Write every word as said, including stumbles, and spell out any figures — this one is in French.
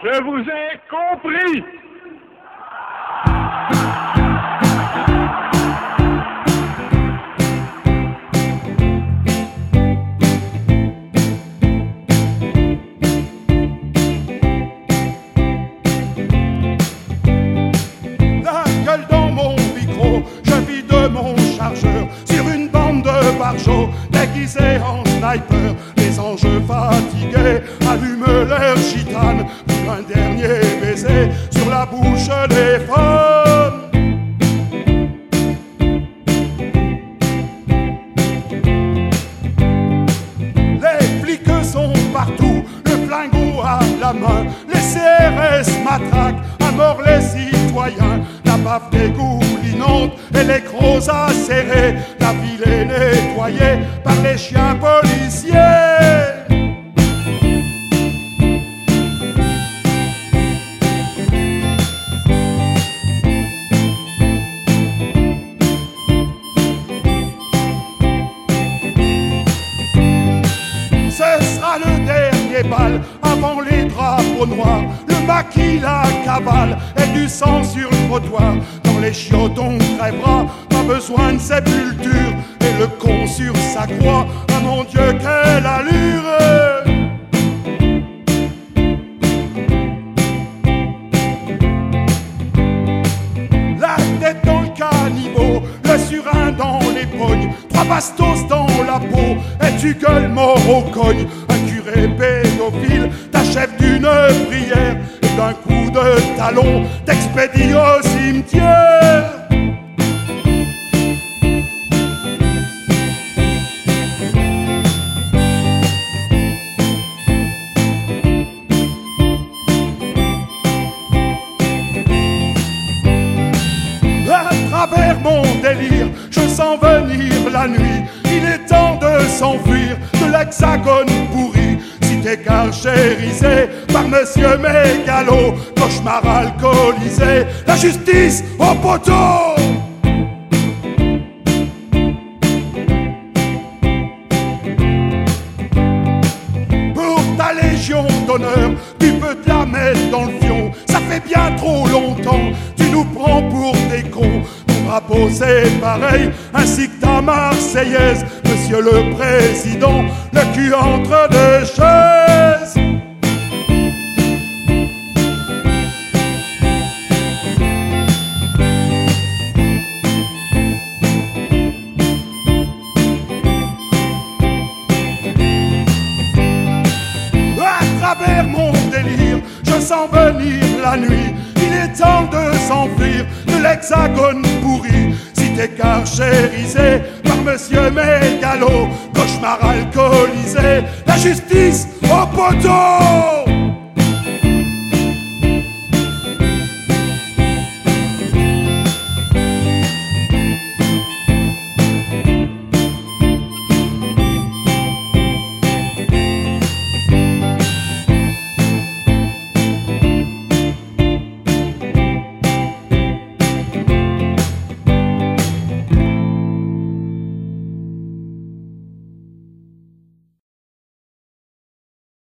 Je vous ai compris. La gueule dans mon micro, je vide mon chargeur sur une bande de barjots déguisés en sniper. Les anges fatigués allument leur gitane pour un dernier baiser sur la bouche des femmes. Les flics sont partout, le flingot à la main. Les C R S matraquent à mort les citoyens. La baffe dégoulinante et les crocs acérés. La ville est nettoyée par les chiens policiers. Ce sera le dernier bal avant les drapeaux noirs. Le maquis, la cavale et du sang sur le trottoir. Dans les chiottes on crèvera, pas besoin de sépulture. Et le con sur sa croix, ah mon Dieu quelle allure. La tête dans le caniveau, le surin dans les pognes, trois bastos dans la peau, et tu gueules mort au cogne. Un curé pédophile t'achève d'une prière, et d'un coup de talon t'expédie au cimetière. À travers mon délire, je sens venir la nuit. Il est temps de s'enfuir de l'hexagone pourri. Cité carchérisée par Monsieur Mégalo, cauchemar alcoolisé, la justice au poteau. Pour ta légion d'honneur, tu peux te la mettre dans le fion. Ça fait bien trop longtemps, tu nous prends pour des cons. Ton drapeau c'est pareil, ainsi que ta Marseillaise. Monsieur le Président, le cul entre deux chaises. À travers mon délire, je sens venir la nuit. Il est temps de s'enfuir de l'hexagone pourri. Cité carchérisée par Monsieur Mégalo, cauchemar alcoolisé, la justice au poteau.